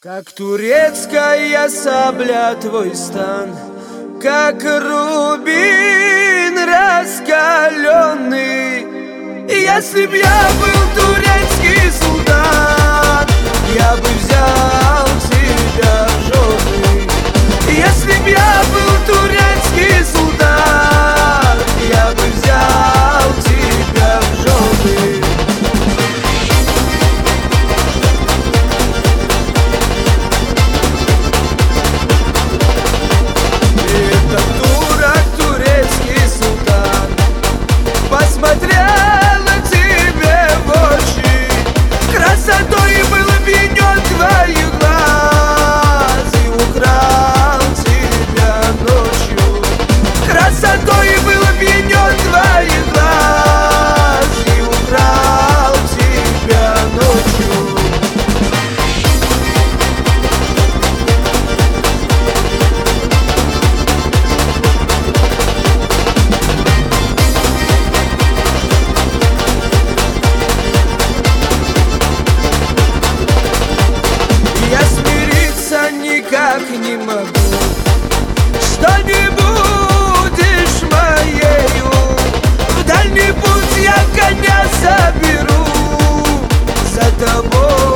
Как турецкая сабля твой стан, как рубин раскаленный. Если б я был турецкий султан, я бы взял тебя в жены. Если б я был турецкий султан, я бы взял тебя в жены. Посмотрела тебе в очи, красотой был пьянен твоих глаз, и украл тебя ночью. Красотой был пьянен твоих глаз, и украл тебя ночью. Никак не могу, что не будешь моею. В дальний путь я коня заберу, за тобой